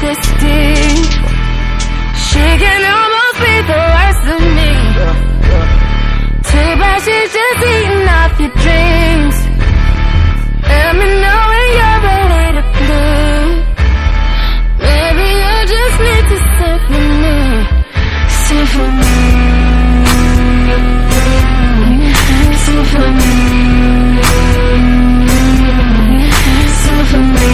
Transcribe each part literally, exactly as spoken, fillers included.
this deep. She can almost be the worst of me. Too bad she's just eating off your dreams. Let me know when you're ready to bleed. Maybe you just need to sing for me. Sing for me. Sing for me. Sing for me.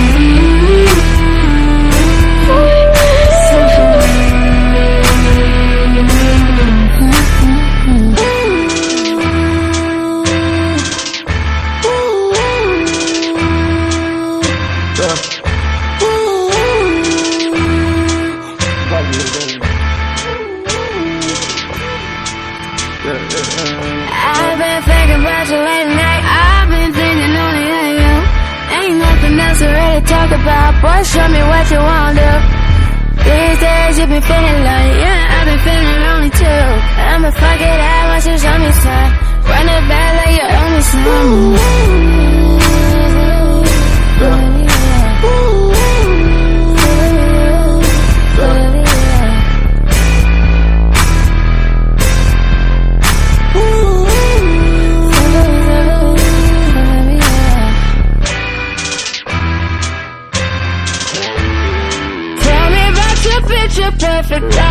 I've been thinking about you late night. I've been thinking only of you. Ain't nothing else to really talk about. Boy, show me what you wanna do. These days you been feeling lonely. Yeah, I've been feeling lonely too. I'ma fuck it out once you show me some. Run it back like you owe me some. Picture perfect life.